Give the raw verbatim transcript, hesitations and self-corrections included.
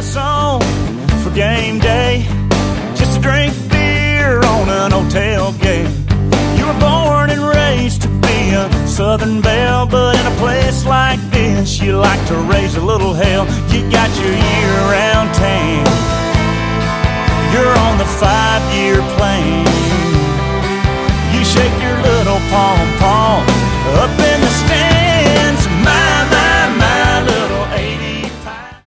dress on for game day, just to drink beer on an old tailgate. You were born and raised to be a Southern belle, but in a place like this, you like to raise a little hell. You got your year-round tan, you're on the five-year plan. You shake your little pom-pom